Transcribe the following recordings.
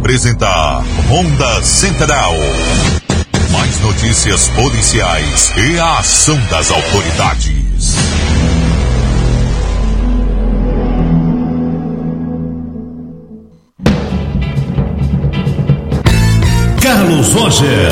apresenta Ronda Central. Mais notícias policiais e a ação das autoridades. Carlos Roger.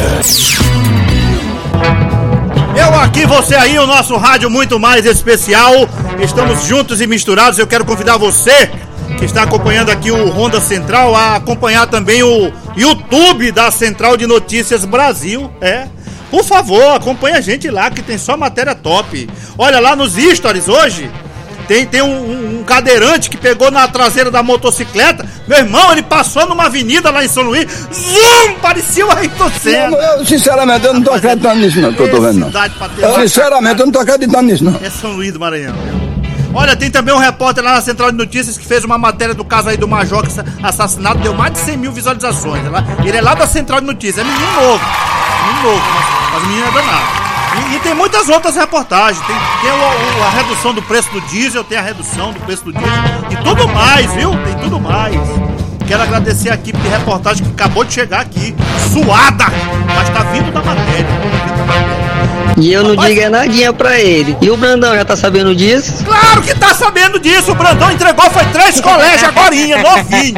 Eu aqui, você aí, o nosso rádio muito mais especial. Estamos juntos e misturados. Eu quero convidar você que está acompanhando aqui o Ronda Central a acompanhar também o YouTube da Central de Notícias Brasil. Por favor, acompanhe a gente lá que tem só matéria top. Olha lá nos stories hoje. Tem um cadeirante que pegou na traseira da motocicleta. Meu irmão, ele passou numa avenida lá em São Luís. Zum! Parecia o Ayrton Senna. Eu, sinceramente, eu não tô acreditando nisso, não, que eu tô vendo, não. Sinceramente, eu não tô acreditando nisso, não. É São Luís do Maranhão. Olha, tem também um repórter lá na Central de Notícias que fez uma matéria do caso aí do Major assassinado. Deu mais de 100 mil visualizações. Ele é lá da Central de Notícias. É menino novo, mas o menino é danado. E tem muitas outras reportagens. Tem a redução do preço do diesel, tem a redução do preço do diesel e tudo mais, viu? Tem tudo mais. Quero agradecer a equipe de reportagem que acabou de chegar aqui, suada, mas tá vindo da matéria. E eu não digo nadinha pra ele. E o Brandão já tá sabendo disso? Claro que tá sabendo disso. O Brandão entregou, foi 3 colégios agorinha, novinho.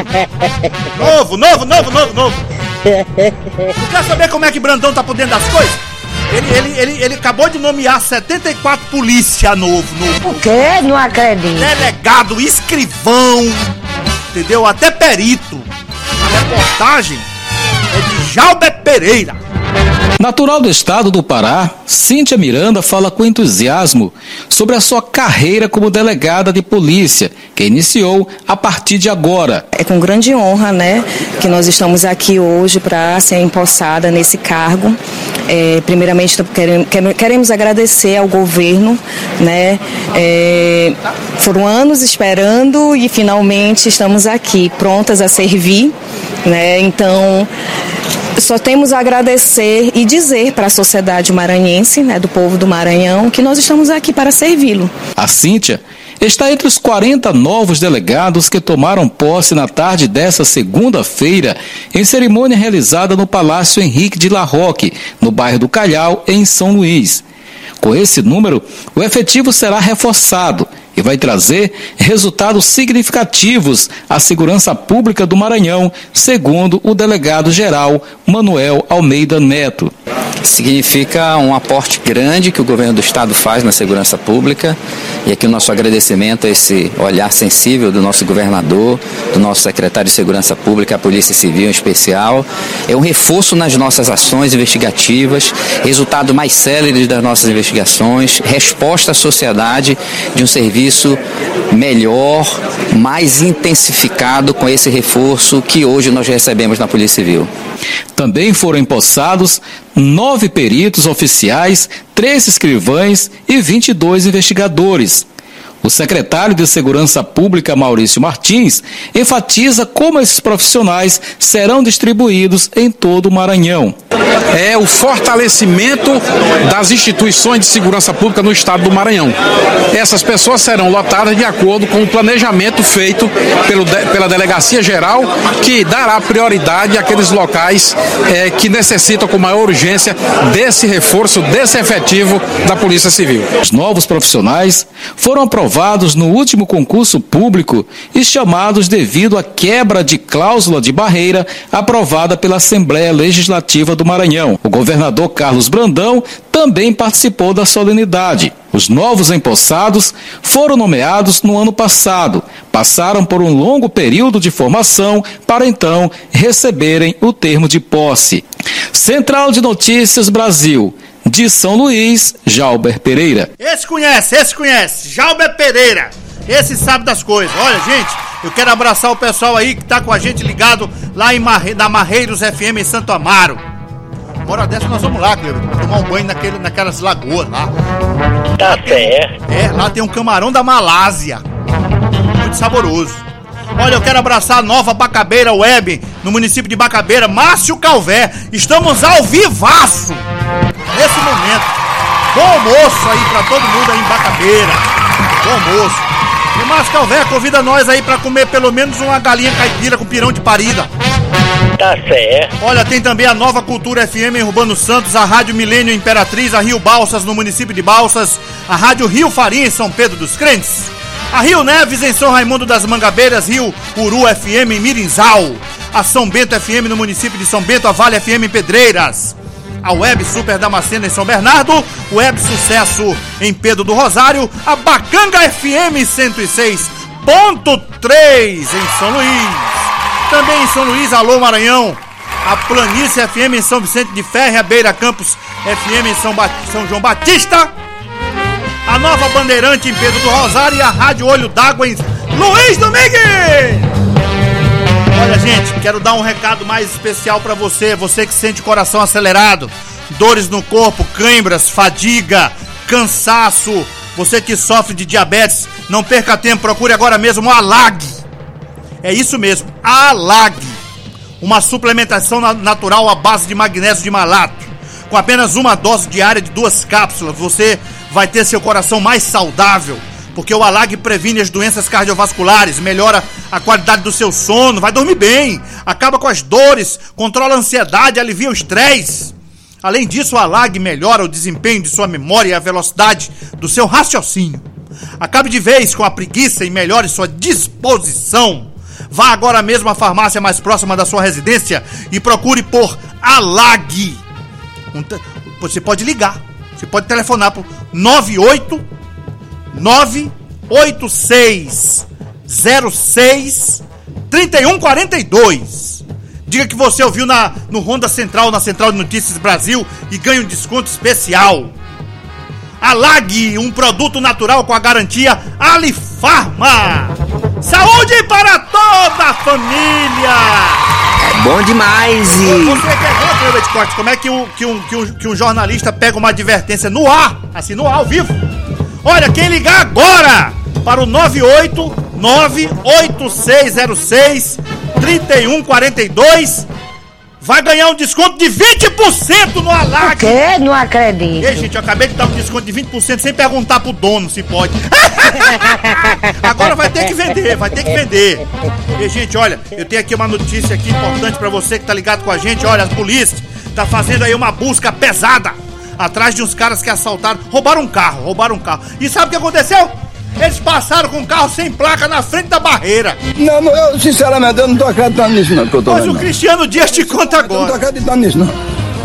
Novo. Tu quer saber como é que Brandão tá por dentro das coisas? Ele acabou de nomear 74 polícia novo. O quê? Não acredito. Delegado, escrivão, entendeu? Até perito. A reportagem é de Jalber Pereira. Natural do estado do Pará, Cíntia Miranda fala com entusiasmo sobre a sua carreira como delegada de polícia, que iniciou a partir de agora. É com grande honra, né, que nós estamos aqui hoje para ser empossada nesse cargo. Primeiramente, queremos agradecer ao governo, né, foram anos esperando e finalmente estamos aqui, prontas a servir, né, então só temos a agradecer e dizer para a sociedade maranhense, né, do povo do Maranhão, que nós estamos aqui para servi-lo. A Cíntia está entre os 40 novos delegados que tomaram posse na tarde dessa segunda-feira, em cerimônia realizada no Palácio Henrique de La Roque, no bairro do Calhau, em São Luís. Com esse número, o efetivo será reforçado e vai trazer resultados significativos à segurança pública do Maranhão, segundo o delegado-geral Manuel Almeida Neto. Significa um aporte grande que o governo do estado faz na segurança pública, e aqui o nosso agradecimento a esse olhar sensível do nosso governador, do nosso secretário de Segurança Pública, a Polícia Civil em especial. É um reforço nas nossas ações investigativas, resultado mais célere das nossas investigações, resposta à sociedade de um serviço melhor, mais intensificado com esse reforço que hoje nós recebemos na Polícia Civil. Também foram empossados 9 peritos oficiais, 3 escrivães e 22 investigadores. O secretário de Segurança Pública, Maurício Martins, enfatiza como esses profissionais serão distribuídos em todo o Maranhão. É o fortalecimento das instituições de segurança pública no estado do Maranhão. Essas pessoas serão lotadas de acordo com o planejamento feito pela Delegacia Geral, que dará prioridade àqueles locais que necessitam com maior urgência desse reforço, desse efetivo da Polícia Civil. Os novos profissionais foram aprovados no último concurso público e chamados devido à quebra de cláusula de barreira aprovada pela Assembleia Legislativa do Maranhão. O governador Carlos Brandão também participou da solenidade. Os novos empossados foram nomeados no ano passado, passaram por um longo período de formação para então receberem o termo de posse. Central de Notícias Brasil. De São Luís, Jalber Pereira. Esse conhece, Jalber Pereira. Esse sabe das coisas. Olha, gente, eu quero abraçar o pessoal aí que tá com a gente ligado lá na Marreiros FM em Santo Amaro. Uma hora dessa nós vamos lá, Cleber, tomar um banho naquelas lagoas lá. Tá certo. Lá tem um camarão da Malásia. Muito saboroso. Olha, eu quero abraçar a Nova Bacabeira Web, no município de Bacabeira, Márcio Calvé. Estamos ao vivaço nesse momento. Bom almoço aí pra todo mundo aí em Bacabeira. Bom almoço. E Márcio Calvé convida nós aí pra comer pelo menos uma galinha caipira com pirão de parida. Tá certo. Olha, tem também a Nova Cultura FM em Urbano Santos, a Rádio Milênio Imperatriz, a Rio Balsas no município de Balsas, a Rádio Rio Farinha em São Pedro dos Crentes, a Rio Neves em São Raimundo das Mangabeiras, Rio Uru FM em Mirinzal, a São Bento FM no município de São Bento, a Vale FM em Pedreiras, a Web Super Damascena em São Bernardo, Web Sucesso em Pedro do Rosário, a Bacanga FM 106.3 em São Luís. Também em São Luís, alô Maranhão, a Planície FM em São Vicente de Ferre, a Beira Campos FM em São João Batista, a Nova Bandeirante em Pedro do Rosário e a Rádio Olho d'Água em Luiz Domingues. Olha, gente, quero dar um recado mais especial pra você que sente o coração acelerado, dores no corpo, câimbras, fadiga, cansaço, você que sofre de diabetes, não perca tempo, procure agora mesmo a Alag. É isso mesmo, a Alag, uma suplementação natural à base de magnésio de malato. Com apenas uma dose diária de 2 cápsulas, você vai ter seu coração mais saudável, porque o Alag previne as doenças cardiovasculares, melhora a qualidade do seu sono, vai dormir bem, acaba com as dores, controla a ansiedade, alivia o estresse. Além disso, o Alag melhora o desempenho de sua memória e a velocidade do seu raciocínio. Acabe de vez com a preguiça e melhore sua disposição. Vá agora mesmo à farmácia mais próxima da sua residência e procure por Alag. Você pode ligar, você pode telefonar por 986063142. Diga que você ouviu no Ronda Central, na Central de Notícias Brasil, e ganhe um desconto especial. Alag, um produto natural com a garantia Alifarma. Saúde para toda a família! É bom demais! Você quer ver, Betcote, como é que um jornalista pega uma advertência no ar, assim, no ar, ao vivo? Olha, quem ligar agora para o 98986063142 vai ganhar um desconto de 20% no Alag. O quê? Não acredito. Ei, gente, eu acabei de dar um desconto de 20% sem perguntar pro dono se pode. Agora vai ter que vender. E, gente, olha, eu tenho aqui uma notícia aqui importante pra você que tá ligado com a gente. Olha, a polícia tá fazendo aí uma busca pesada atrás de uns caras que assaltaram, roubaram um carro. E sabe o que aconteceu? Eles passaram com o carro sem placa na frente da barreira. Não, eu sinceramente eu não tô acreditando nisso não, que eu tô vendo. Mas o Cristiano Dias te conta agora. Eu não tô acreditando nisso não.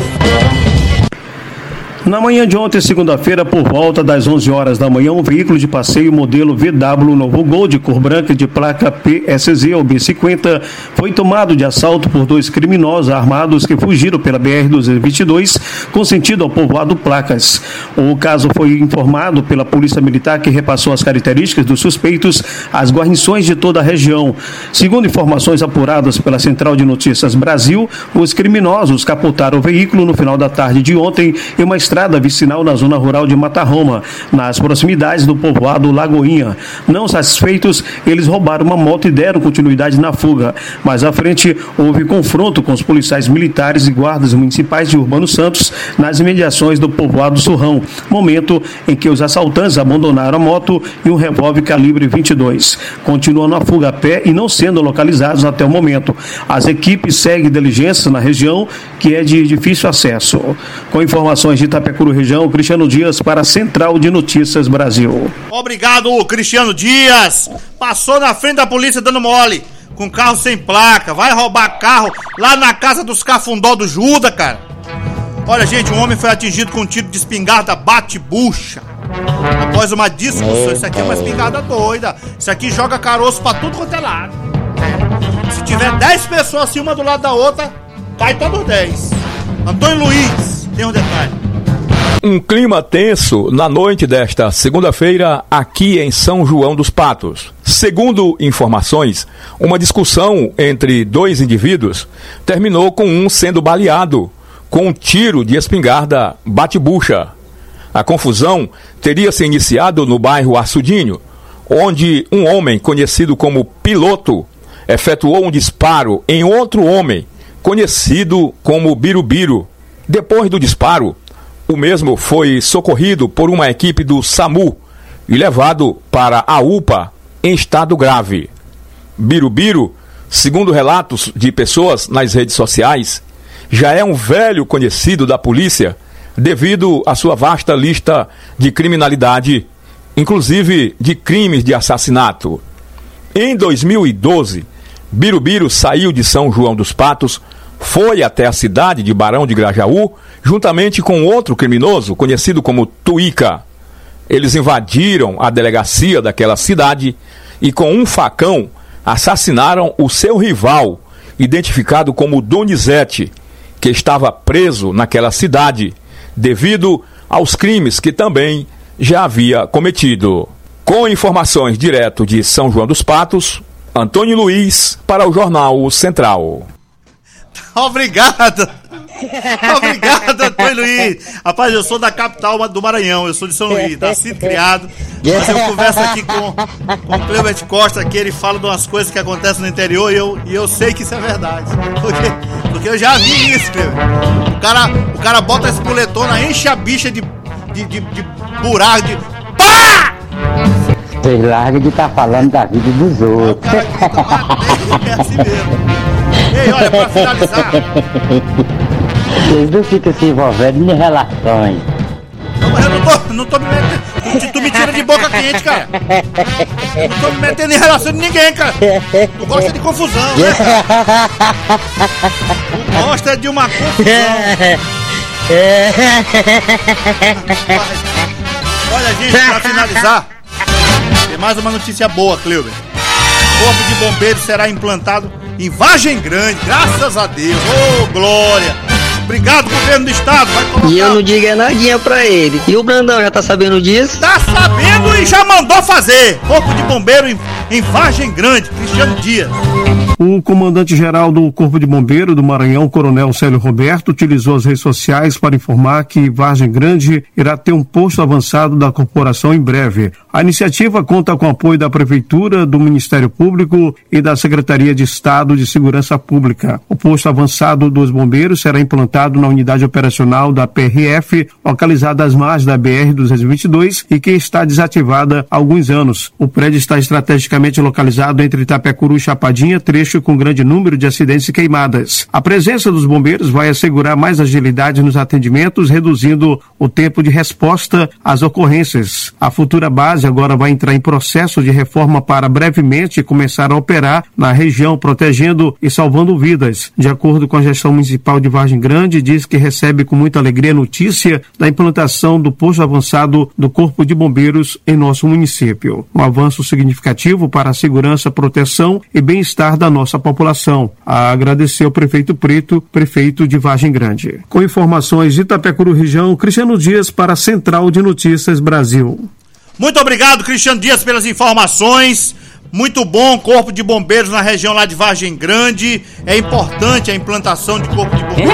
Na manhã de ontem, segunda-feira, por volta das 11 horas da manhã, um veículo de passeio modelo VW Novo Gol de cor branca de placa PSZ ou B50 foi tomado de assalto por 2 criminosos armados que fugiram pela BR-222 com sentido ao povoado Placas. O caso foi informado pela Polícia Militar, que repassou as características dos suspeitos às guarnições de toda a região. Segundo informações apuradas pela Central de Notícias Brasil, os criminosos capotaram o veículo no final da tarde de ontem em uma estrada vicinal na zona rural de Matarroma, nas proximidades do povoado Lagoinha. Não satisfeitos, eles roubaram uma moto e deram continuidade na fuga. Mais à frente, houve confronto com os policiais militares e guardas municipais de Urbano Santos nas imediações do povoado Surrão, momento em que os assaltantes abandonaram a moto e um revólver calibre 22. Continuam na fuga a pé e não sendo localizados até o momento. As equipes seguem diligências na região, que é de difícil acesso. Com informações de Itapecuru região, Cristiano Dias para a Central de Notícias Brasil. Obrigado, Cristiano Dias. Passou na frente da polícia dando mole, com carro sem placa, vai roubar carro lá na casa dos cafundó do Juda, cara. Olha, gente, um homem foi atingido com um tiro de espingarda bate-bucha após uma discussão. Isso aqui é uma espingarda doida. Isso aqui joga caroço pra tudo quanto é lado. Se tiver 10 pessoas assim, uma do lado da outra, cai todos 10. Antônio Luiz, tem um detalhe. Um clima tenso na noite desta segunda-feira aqui em São João dos Patos. Segundo informações, uma discussão entre 2 indivíduos terminou com um sendo baleado com um tiro de espingarda bate-bucha. A confusão teria se iniciado no bairro Açudinho, onde um homem conhecido como Piloto efetuou um disparo em outro homem conhecido como Birubiru. Depois do disparo, o mesmo foi socorrido por uma equipe do SAMU e levado para a UPA em estado grave. Birubiru segundo relatos de pessoas nas redes sociais, já é um velho conhecido da polícia devido à sua vasta lista de criminalidade, inclusive de crimes de assassinato. Em 2012, Birubiru saiu de São João dos Patos, foi até a cidade de Barão de Grajaú, juntamente com outro criminoso conhecido como Tuíca. Eles invadiram a delegacia daquela cidade e com um facão assassinaram o seu rival, identificado como Donizete, que estava preso naquela cidade, devido aos crimes que também já havia cometido. Com informações direto de São João dos Patos, Antônio Luiz para o Jornal Central. Obrigado, Antônio Luiz. Rapaz, eu sou da capital do Maranhão, eu sou de São Luís, nascido, criado. Mas eu converso aqui com o Cleubert Costa, que ele fala de umas coisas que acontecem no interior e eu sei que isso é verdade. Porque eu já vi isso, Cleubert. O cara bota esse poletona, enche a bicha de buraco, de pá! Vocês largam de estar falando da vida dos outros. É assim mesmo. Ei, olha, pra finalizar. Vocês não ficam se envolvendo em relações. Não, mas eu não tô me metendo. Tu me tira de boca quente, cara. Eu não tô me metendo em relação de ninguém, cara. Tu gosta de confusão, né, cara? Tu gosta de uma confusão. Olha, gente, pra finalizar, tem mais uma notícia boa, Cleubert. O Corpo de Bombeiros será implantado em Vargem Grande, graças a Deus. Ô, glória! Obrigado, governo do estado. Vai colocar... E eu não digo nadinha pra ele. E o Brandão já tá sabendo disso? Tá sabendo e já mandou fazer. Corpo de Bombeiro em Vargem Grande, Cristiano Dias. O comandante-geral do Corpo de Bombeiro do Maranhão, Coronel Célio Roberto, utilizou as redes sociais para informar que Vargem Grande irá ter um posto avançado da corporação em breve. A iniciativa conta com o apoio da Prefeitura, do Ministério Público e da Secretaria de Estado de Segurança Pública. O posto avançado dos bombeiros será implantado na unidade operacional da PRF, localizada às margens da BR-222 e que está desativada há alguns anos. O prédio está estrategicamente localizado entre Itapecuru e Chapadinha, trecho com grande número de acidentes e queimadas. A presença dos bombeiros vai assegurar mais agilidade nos atendimentos, reduzindo o tempo de resposta às ocorrências. A futura base agora vai entrar em processo de reforma para brevemente começar a operar na região, protegendo e salvando vidas. De acordo com a gestão municipal de Vargem Grande, diz que recebe com muita alegria a notícia da implantação do posto avançado do Corpo de Bombeiros em nosso município. Um avanço significativo para a segurança, proteção e bem-estar da nossa população. Agradecer ao prefeito Preto, prefeito de Vargem Grande. Com informações de Itapecuru região, Cristiano Dias para a Central de Notícias Brasil. Muito obrigado, Cristiano Dias, pelas informações. Muito bom, Corpo de Bombeiros na região lá de Vargem Grande. É importante a implantação de Corpo de Bombeiros.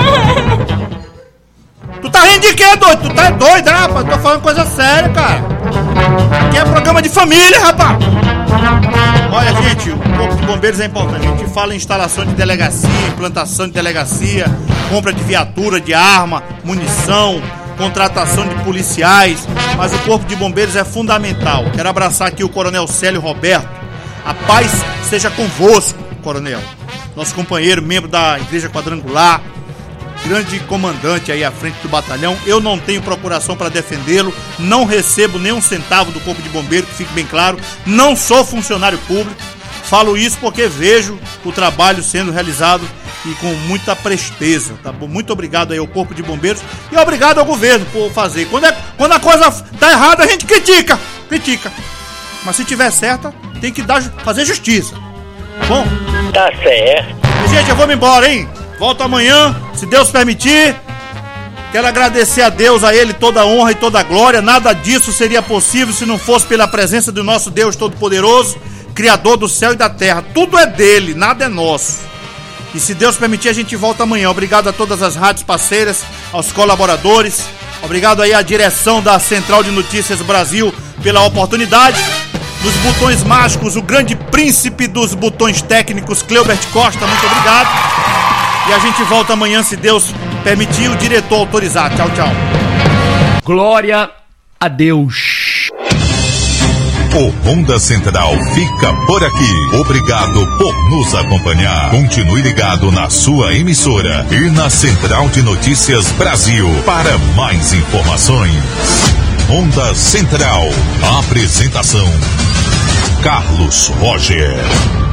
Tu tá rindo de quê, doido? Tu tá doido, rapaz? Tô falando coisa séria, cara. Aqui é programa de família, rapaz. Olha, gente, o Corpo de Bombeiros é importante. A gente fala em instalação de delegacia, implantação de delegacia, compra de viatura, de arma, munição, contratação de policiais, mas o Corpo de Bombeiros é fundamental. Quero abraçar aqui o Coronel Célio Roberto. A paz seja convosco, Coronel. Nosso companheiro, membro da Igreja Quadrangular, grande comandante aí à frente do batalhão. Eu não tenho procuração para defendê-lo, não recebo nem um centavo do Corpo de Bombeiros, que fique bem claro, não sou funcionário público, falo isso porque vejo o trabalho sendo realizado e com muita presteza, tá bom? Muito obrigado aí ao Corpo de Bombeiros e obrigado ao governo por fazer. Quando a coisa tá errada, a gente critica, mas se tiver certa, tem que fazer justiça, bom? Tá certo. E, gente, eu vou me embora, hein? Volto amanhã, se Deus permitir. Quero agradecer a Deus, a Ele toda a honra e toda a glória. Nada disso seria possível se não fosse pela presença do nosso Deus Todo-Poderoso, Criador do céu e da terra. Tudo é dele, nada é nosso. E se Deus permitir, a gente volta amanhã. Obrigado a todas as rádios parceiras, aos colaboradores. Obrigado aí à direção da Central de Notícias Brasil pela oportunidade. Dos botões mágicos, o grande príncipe dos botões técnicos, Cleubert Costa, muito obrigado. E a gente volta amanhã, se Deus permitir, o diretor autorizar. Tchau, tchau. Glória a Deus. O Ronda Central fica por aqui. Obrigado por nos acompanhar. Continue ligado na sua emissora e na Central de Notícias Brasil para mais informações. Ronda Central. Apresentação: Carlos Roger.